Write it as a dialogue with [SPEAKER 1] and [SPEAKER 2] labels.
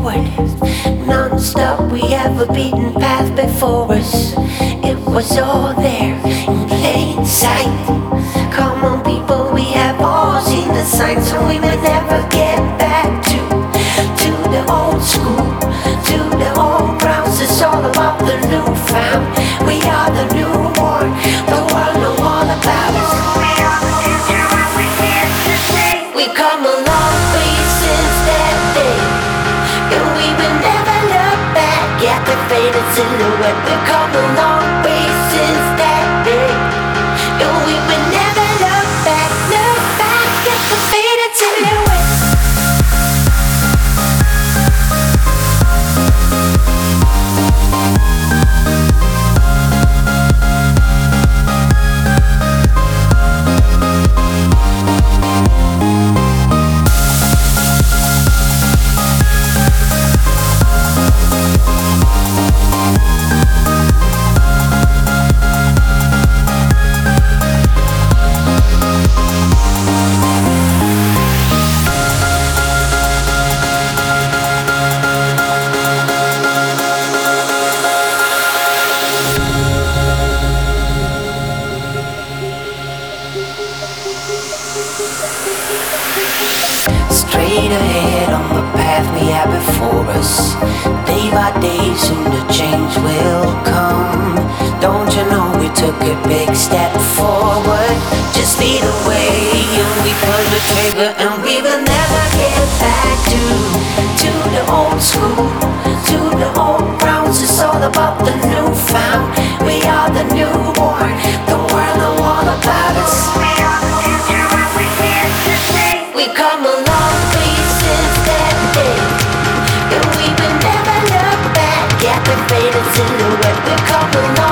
[SPEAKER 1] forward, non-stop. We have a beaten path before us. It was all there in plain sight. Come on people, we have all seen the signs, so we may never get back to the old school, to the old grounds. It's all about the newfound. We are the newborn, the world know all about us. We are the future and we're here to stay. We've come a long way since that day, and we will never look back at the faded silhouette. We've come a long way since that day, and we will never look back at the faded silhouette. Straight ahead on the path we have before us. Day by day soon the change will come. Don't you know we took a big step forward? Just lead the way and we pull the trigger, and we will never get back to the old school, to the old grounds. It's all about the newfound. We are the newborn, the world know all about us. We are the future and we're here to stay. We've come a long way since that day, and we will never look back at the faded silhouette. We've come a long